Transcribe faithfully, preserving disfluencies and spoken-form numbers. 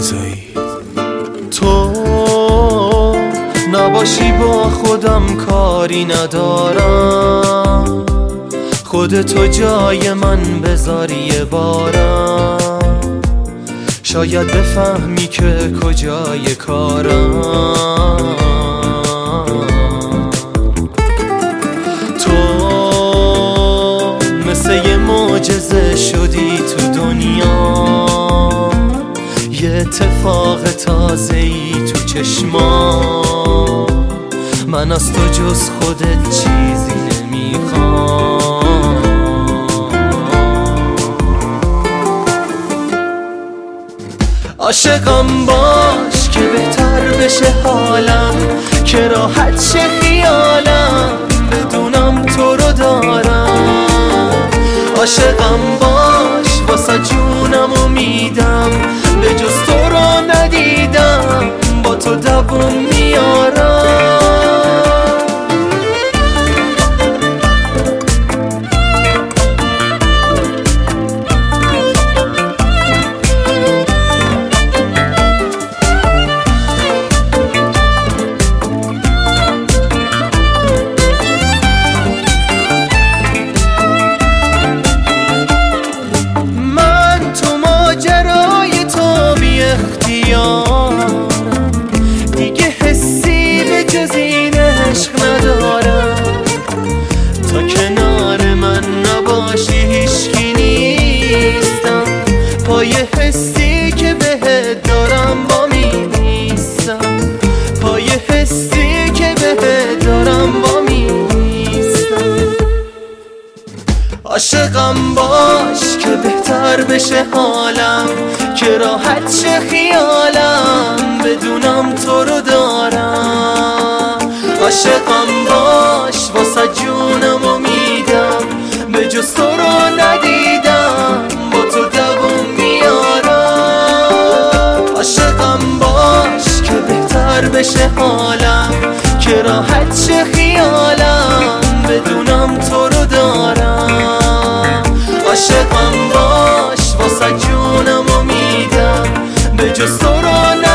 رضایی. تو نباشی با خودم کاری ندارم، خودتو جای من بذاری یه بارم، شاید بفهمی که کجای کارم. تو مثل یه معجزه شدی تو دنیا، یه اتفاق تازه‌ای تو چشما، من از تو جز خودت چیزی نمیخوام. عاشقم باش که بهتر بشه حالم، که راحت شه خیالم بدونم تو رو دارم. عاشقم باش واسه جونم امیدم، به جز تو رو ندیدم با تو دووم میارم. دیگه حسی به جز این عشق ندارم، تا کنار من نباشی هیچکی نیستم، پای حسی که بهت دارم با میستم، پای حسی که بهت دارم با میستم. عاشقم باش که بهتر بشه حالم، که راحت شه خیالم بدونم تو رو دارم. عاشقم باش واسه جونم امیدم، به جز تو رو ندیدم با تو دووم میارم. عاشقم باش که بهتر بشه حالم، که راحت شه خیالم بدونم تو رو دارم. عاشقم باش واسه جونم امیدم، به جز تو رو